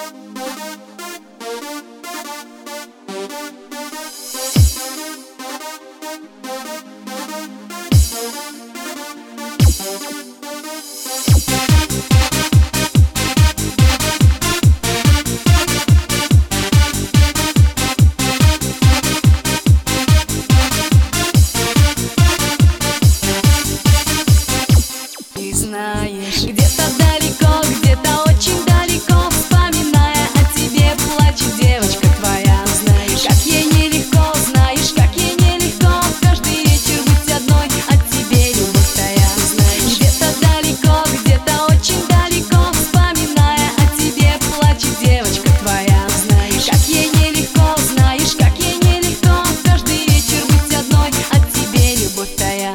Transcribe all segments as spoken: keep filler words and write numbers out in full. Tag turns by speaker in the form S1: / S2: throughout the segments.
S1: Знаешь, где-то далеко, где-то очень далеко, вспоминая о тебе, плачет девочка твоя. Знаешь, как ей нелегко, знаешь, как ей нелегко каждый вечер быть одной, от тебе любовь тая. Знаешь, где-то далеко, где-то очень далеко, вспоминая о тебе, плачет девочка твоя. Знаешь, как ей нелегко, знаешь, как ей нелегко каждый вечер быть одной, от тебе любовь тая.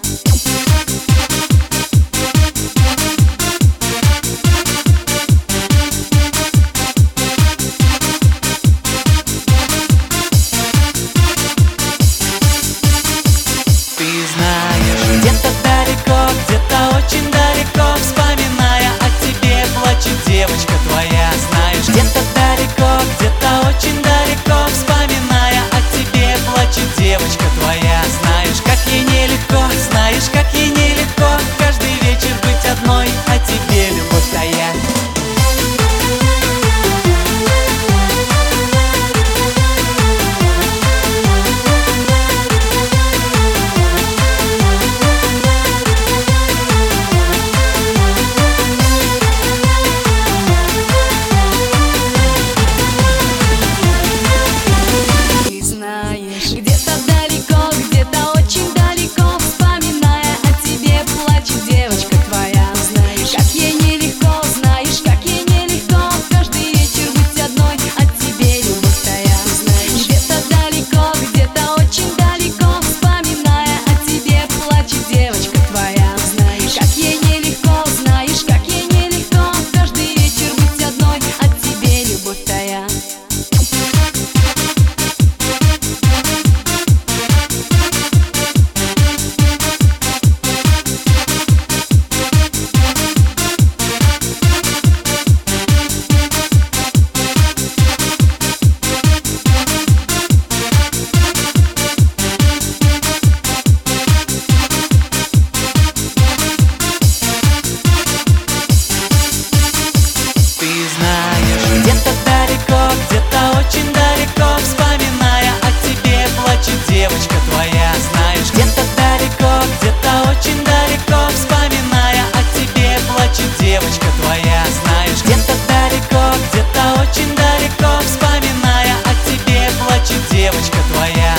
S2: Где-то далеко, где-то очень далеко, вспоминая о тебе, плачет девочка твоя. Знаешь, где-то далеко, где-то очень далеко, вспоминая о тебе, плачет девочка твоя. Знаешь, как ей нелегко, знаешь, как ей нелегко каждый вечер быть одной, о тебе любовь тая.
S1: Где-то далеко, где-то очень далеко, вспоминая о тебе, плачет девочка твоя. Знаешь, как ей нелегко, знаешь, как ей нелегко каждый вечер быть одной, от тебе любовь тая. Знаешь, где-то далеко, где-то очень далеко, вспоминая о тебе, плачет девочка твоя. Знаешь, как ей нелегко, знаешь, как ей нелегко каждый вечер быть одной, от тебе любовь тая.
S2: Где-то далеко, где-то очень далеко, вспоминая о тебе, плачет девочка твоя. Знаешь, где-то далеко, где-то очень далеко, вспоминая о тебе, плачет девочка твоя. Знаешь, где-то далеко, где-то очень далеко, вспоминая о тебе, плачет девочка твоя.